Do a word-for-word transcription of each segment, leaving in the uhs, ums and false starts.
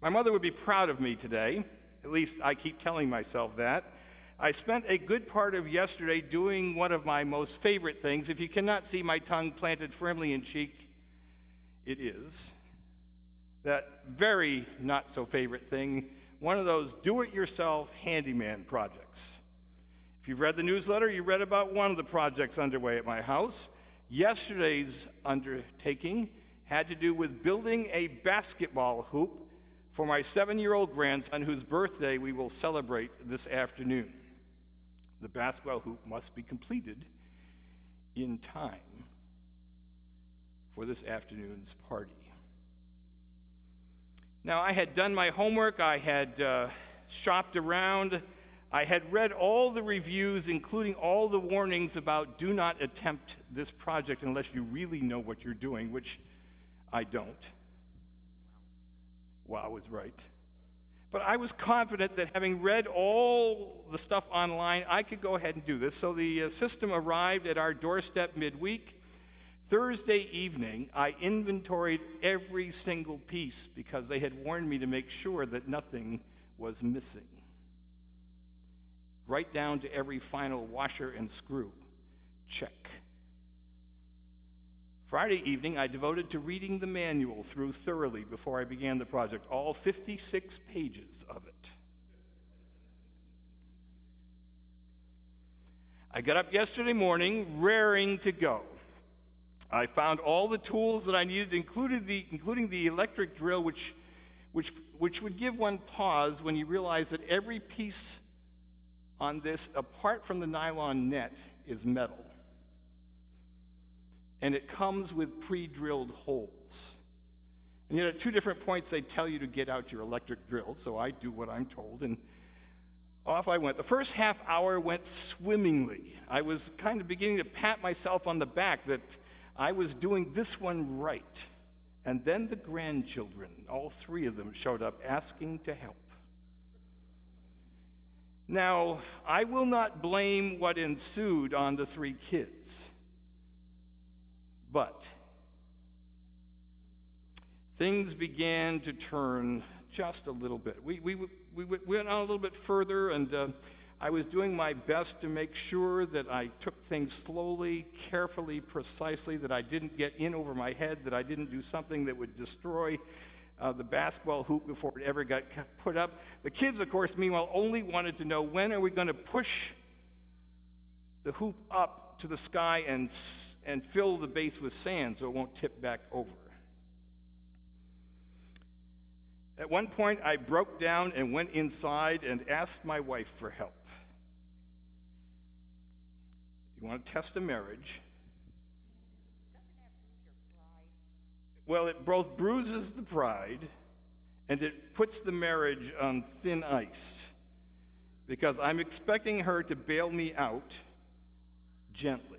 My mother would be proud of me today. At least I keep telling myself that. I spent a good part of yesterday doing one of my most favorite things. If you cannot see my tongue planted firmly in cheek, it is that very not so favorite thing, one of those do-it-yourself handyman projects. If you've read the newsletter, you read about one of the projects underway at my house. Yesterday's undertaking had to do with building a basketball hoop for my seven-year-old grandson, whose birthday we will celebrate this afternoon. The basketball hoop must be completed in time for this afternoon's party. Now, I had done my homework. I had uh, shopped around. I had read all the reviews, including all the warnings about do not attempt this project unless you really know what you're doing, which I don't. Wow, I was right. But I was confident that having read all the stuff online, I could go ahead and do this. So the uh, system arrived at our doorstep midweek. Thursday evening, I inventoried every single piece because they had warned me to make sure that nothing was missing. Right down to every final washer and screw. Check. Friday evening, I devoted to reading the manual through thoroughly before I began the project, all fifty-six pages of it. I got up yesterday morning raring to go. I found all the tools that I needed, including the, including the electric drill, which, which, which would give one pause when you realize that every piece on this, apart from the nylon net, is metal. And it comes with pre-drilled holes. And yet at two different points they tell you to get out your electric drill, so I do what I'm told, and off I went. The first half hour went swimmingly. I was kind of beginning to pat myself on the back that I was doing this one right. And then the grandchildren, all three of them, showed up asking to help. Now, I will not blame what ensued on the three kids. But things began to turn just a little bit. We, we, we went on a little bit further, and uh, I was doing my best to make sure that I took things slowly, carefully, precisely, that I didn't get in over my head, that I didn't do something that would destroy uh, the basketball hoop before it ever got put up. The kids, of course, meanwhile, only wanted to know, when are we going to push the hoop up to the sky and and fill the base with sand so it won't tip back over. At one point, I broke down and went inside and asked my wife for help. You want to test a marriage? Well, it both bruises the pride and it puts the marriage on thin ice, because I'm expecting her to bail me out gently.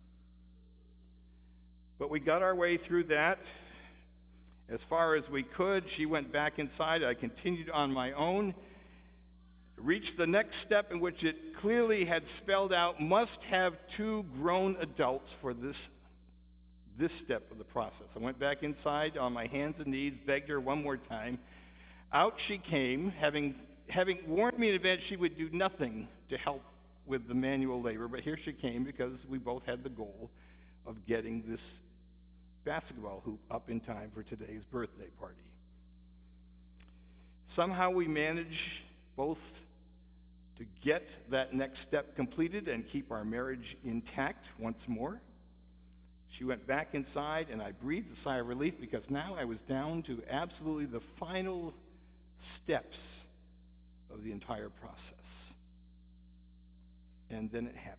But we got our way through that as far as we could. She went back inside. I continued on my own. Reached the next step, in which it clearly had spelled out, must have two grown adults for this, this step of the process. I went back inside on my hands and knees, begged her one more time. Out she came, having, having warned me in advance she would do nothing to help with the manual labor. But here she came, because we both had the goal of getting this basketball hoop up in time for today's birthday party. Somehow we managed both to get that next step completed and keep our marriage intact once more. She went back inside, and I breathed a sigh of relief, because now I was down to absolutely the final steps of the entire process. And then it happened.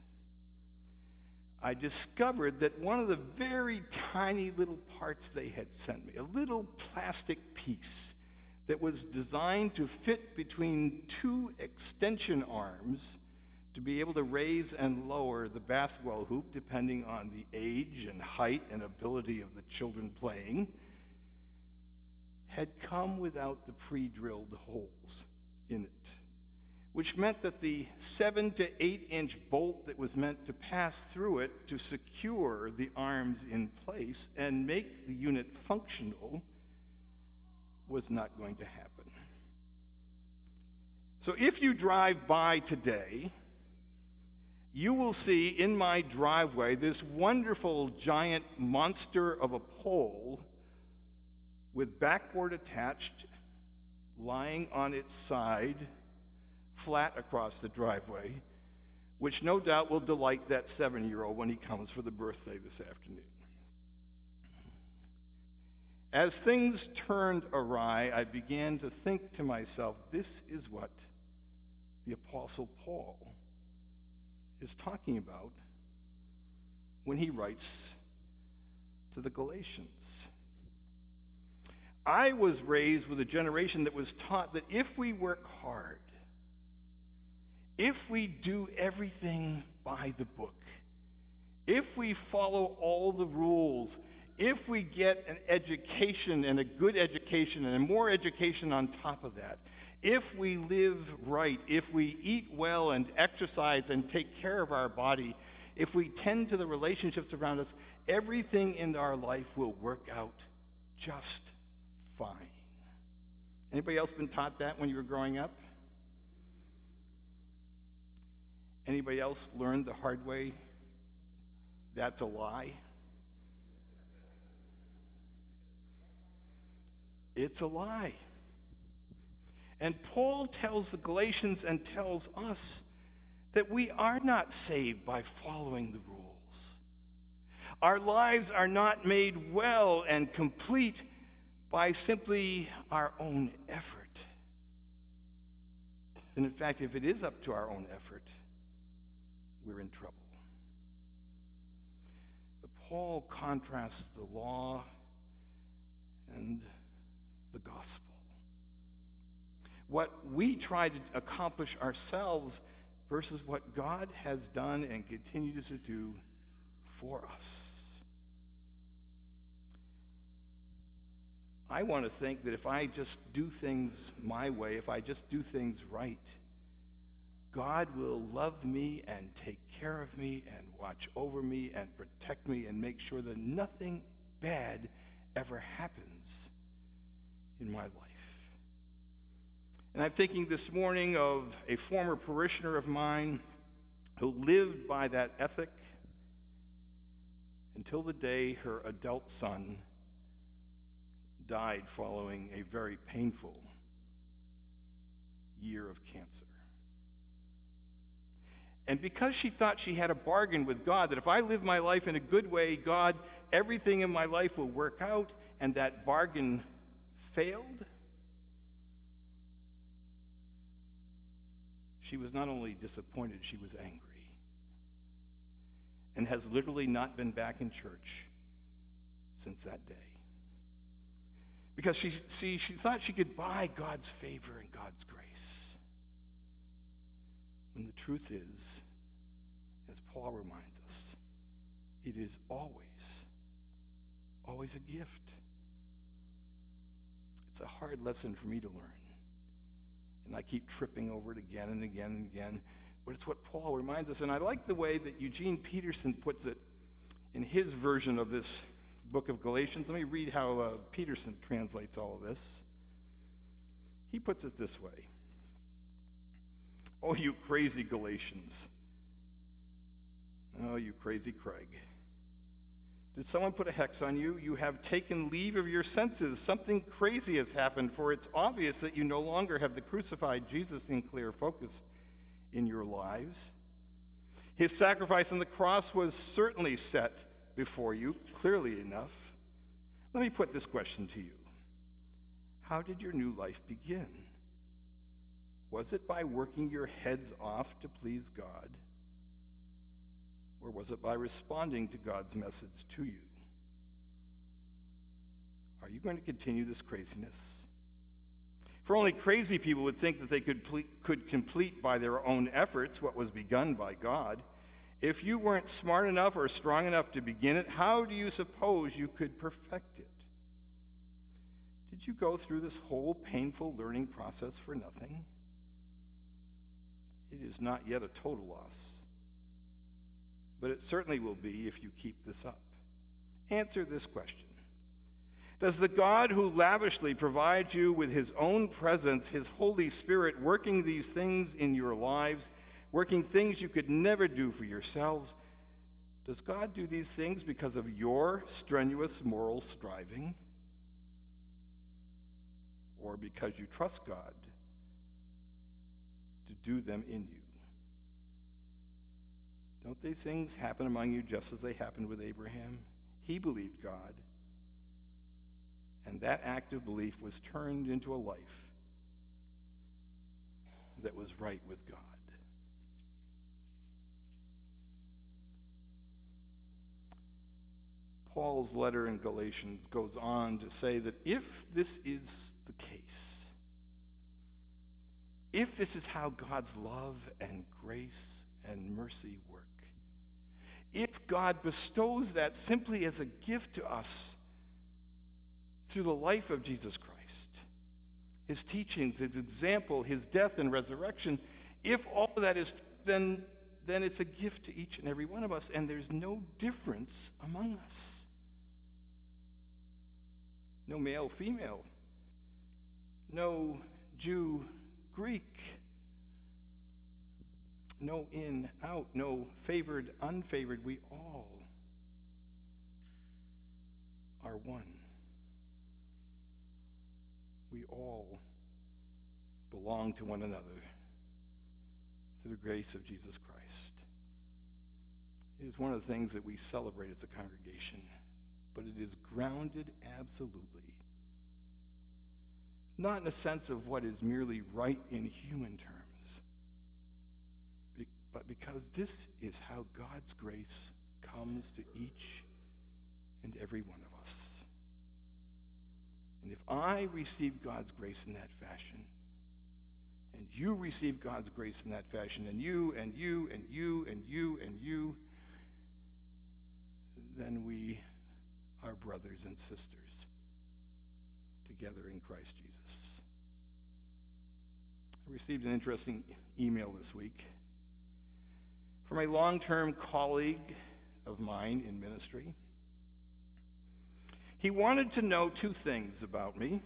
I discovered that one of the very tiny little parts they had sent me, a little plastic piece that was designed to fit between two extension arms to be able to raise and lower the basketball hoop depending on the age and height and ability of the children playing, had come without the pre-drilled holes in it, which meant that the seven to eight inch bolt that was meant to pass through it to secure the arms in place and make the unit functional was not going to happen. So if you drive by today, you will see in my driveway this wonderful giant monster of a pole with backboard attached, lying on its side, flat across the driveway, which no doubt will delight that seven-year-old when he comes for the birthday this afternoon. As things turned awry, I began to think to myself, this is what the Apostle Paul is talking about when he writes to the Galatians. I was raised with a generation that was taught that if we work hard, if we do everything by the book, if we follow all the rules, if we get an education and a good education and more education on top of that, if we live right, if we eat well and exercise and take care of our body, if we tend to the relationships around us, everything in our life will work out just fine. Anybody else been taught that when you were growing up? Anybody else learned the hard way? That's a lie. It's a lie. And Paul tells the Galatians and tells us that we are not saved by following the rules. Our lives are not made well and complete by simply our own effort. And in fact, if it is up to our own effort, we're in trouble. But Paul contrasts the law and the gospel. What we try to accomplish ourselves versus what God has done and continues to do for us. I want to think that if I just do things my way, if I just do things right, God will love me and take care of me and watch over me and protect me and make sure that nothing bad ever happens in my life. And I'm thinking this morning of a former parishioner of mine who lived by that ethic until the day her adult son died following a very painful year of cancer. And because she thought she had a bargain with God, that if I live my life in a good way, God, everything in my life will work out, and that bargain failed, she was not only disappointed, she was angry. And has literally not been back in church since that day. Because she, see, she thought she could buy God's favor and God's grace. When the truth is, as Paul reminds us, it is always, always a gift. It's a hard lesson for me to learn. And I keep tripping over it again and again and again. But it's what Paul reminds us. And I like the way that Eugene Peterson puts it in his version of this book of Galatians. Let me read how uh, Peterson translates all of this. He puts it this way. Oh, you crazy Galatians. Oh, you crazy Craig. Did someone put a hex on you? You have taken leave of your senses. Something crazy has happened, for it's obvious that you no longer have the crucified Jesus in clear focus in your lives. His sacrifice on the cross was certainly set before you, clearly enough. Let me put this question to you. How did your new life begin? Was it by working your heads off to please God? Or was it by responding to God's message to you? Are you going to continue this craziness? For only crazy people would think that they could, ple- could complete by their own efforts what was begun by God. If you weren't smart enough or strong enough to begin it, how do you suppose you could perfect it? Did you go through this whole painful learning process for nothing? It is not yet a total loss. But it certainly will be if you keep this up. Answer this question. Does the God who lavishly provides you with his own presence, his Holy Spirit, working these things in your lives, working things you could never do for yourselves, does God do these things because of your strenuous moral striving? Or because you trust God to do them in you? Don't these things happen among you just as they happened with Abraham? He believed God, and that act of belief was turned into a life that was right with God. Paul's letter in Galatians goes on to say that if this is the case, if this is how God's love and grace and mercy work, if God bestows that simply as a gift to us through the life of Jesus Christ, his teachings, his example, his death and resurrection, if all of that is, then, then it's a gift to each and every one of us, and there's no difference among us. No male, female. No Jew, Greek. No in, out. No favored, unfavored. We all are one. We all belong to one another through the grace of Jesus Christ. It is one of the things that we celebrate as a congregation, but it is grounded absolutely, not in a sense of what is merely right in human terms, but because this is how God's grace comes to each and every one of us. And if I receive God's grace in that fashion, and you receive God's grace in that fashion, and you, and you, and you, and you, and you, then we are brothers and sisters together in Christ Jesus. I received an interesting email this week from a long-term colleague of mine in ministry. He wanted to know two things about me.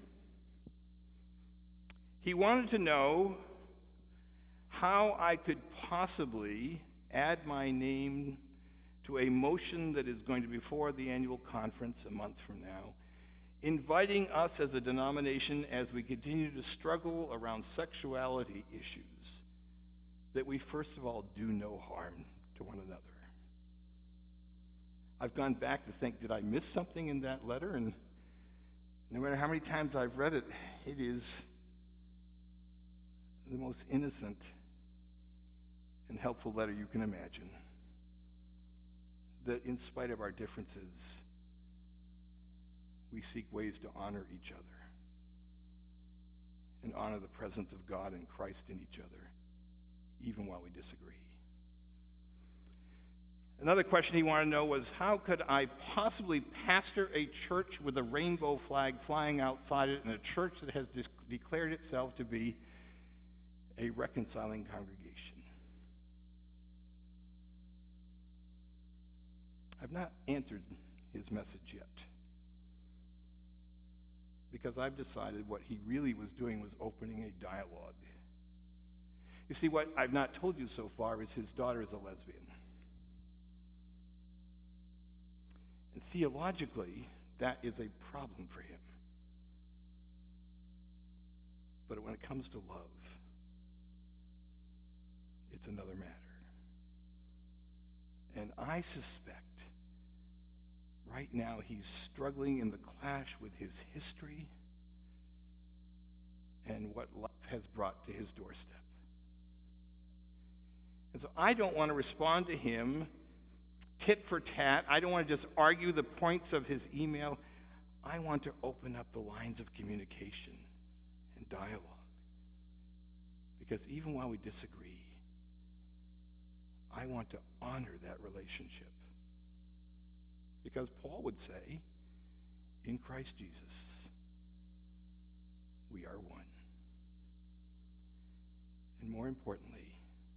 He wanted to know how I could possibly add my name to a motion that is going to be before the annual conference a month from now, inviting us as a denomination as we continue to struggle around sexuality issues, that we first of all do no harm to one another. I've gone back to think, did I miss something in that letter? And no matter how many times I've read it, it is the most innocent and helpful letter you can imagine. That in spite of our differences, we seek ways to honor each other and honor the presence of God and Christ in each other, even while we disagree. Another question he wanted to know was, how could I possibly pastor a church with a rainbow flag flying outside it, and a church that has de- declared itself to be a reconciling congregation? I've not answered his message yet, because I've decided what he really was doing was opening a dialogue. You see, what I've not told you so far is his daughter is a lesbian. And theologically, that is a problem for him. But when it comes to love, it's another matter. And I suspect right now he's struggling in the clash with his history and what life has brought to his doorstep. And so I don't want to respond to him tit for tat. I don't want to just argue the points of his email. I want to open up the lines of communication and dialogue. Because even while we disagree, I want to honor that relationship. Because Paul would say, in Christ Jesus, we are one. And more importantly,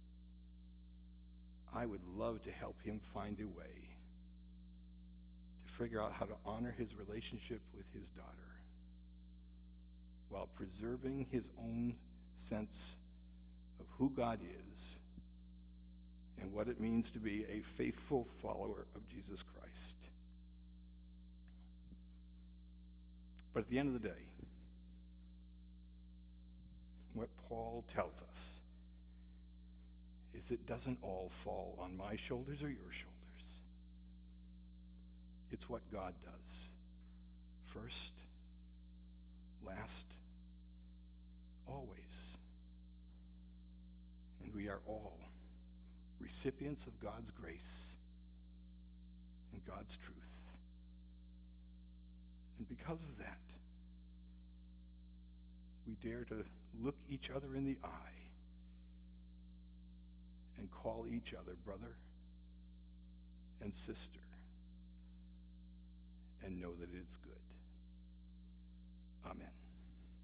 I would love to help him find a way to figure out how to honor his relationship with his daughter while preserving his own sense of who God is and what it means to be a faithful follower of Jesus Christ. But at the end of the day, what Paul tells us is it doesn't all fall on my shoulders or your shoulders. It's what God does. First, last, always. And we are all recipients of God's grace and God's truth. And because of that, we dare to look each other in the eye and call each other brother and sister and know that it is